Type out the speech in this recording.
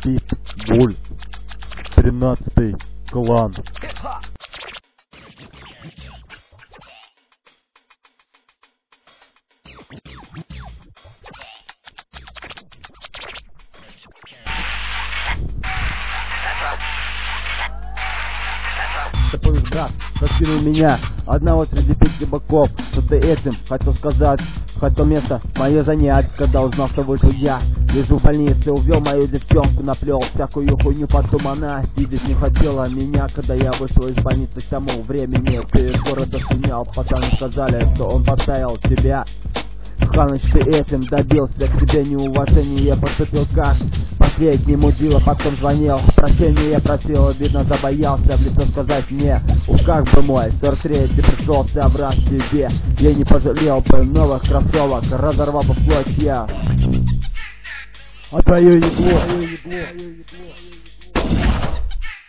Питбуль, 13-й клан. Ты помнишь, брат, закинул меня одного среди 5 боков. Что ты этим хотел сказать? Хотел место мое занять, когда узнал, что вышел я. Лежу в больнице, увел мою девчонку, наплел всякую хуйню, потом она видеть не хотела меня. Когда я вышел из больницы к тому времени, ты из города снял, пацаны сказали, что он поставил тебя. Ханыч, ты этим добился, к тебе неуважение, я поступил как последний мудила, потом звонил, прощения я просил, видно забоялся в лицо сказать мне, как бы мой 43-й пришелся образ себе, я не пожалел бы новых кроссовок, разорвал бы плоть я. А твое ебло.